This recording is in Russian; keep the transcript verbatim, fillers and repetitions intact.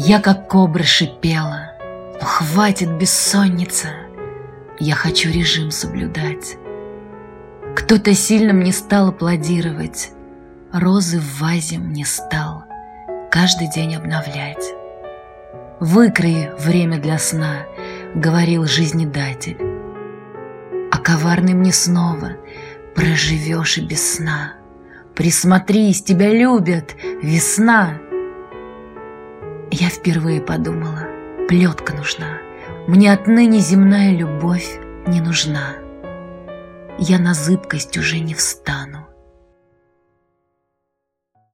Я как кобра шипела: «Ну хватит, бессонница, я хочу режим соблюдать». Кто-то сильно мне стал аплодировать, розы в вазе мне стал каждый день обновлять. «Выкрои время для сна», — говорил жизнедатель. А коварный мне снова: «Проживешь и без сна. Присмотрись, тебя любят, весна». Я впервые подумала: плетка нужна, мне отныне земная любовь не нужна. Я на зыбкость уже не встану,